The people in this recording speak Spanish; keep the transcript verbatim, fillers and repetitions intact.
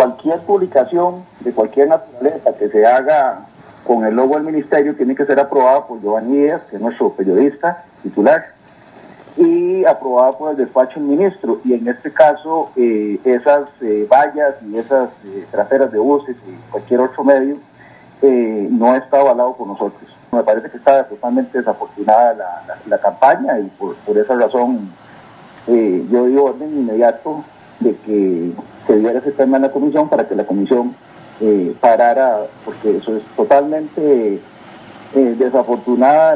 cualquier publicación de cualquier naturaleza que se haga con el logo del ministerio tiene que ser aprobada por Giovanni Díaz, que es nuestro periodista titular, y aprobada por el despacho del ministro. Y en este caso, eh, esas eh, vallas y esas eh, traseras de buses y cualquier otro medio eh, no está avalado por nosotros. Me parece que está totalmente desafortunada la, la, la campaña, y por, por esa razón eh, yo di orden inmediato de que se diera ese tema en la comisión para que la comisión eh, parara, porque eso es totalmente eh, desafortunada.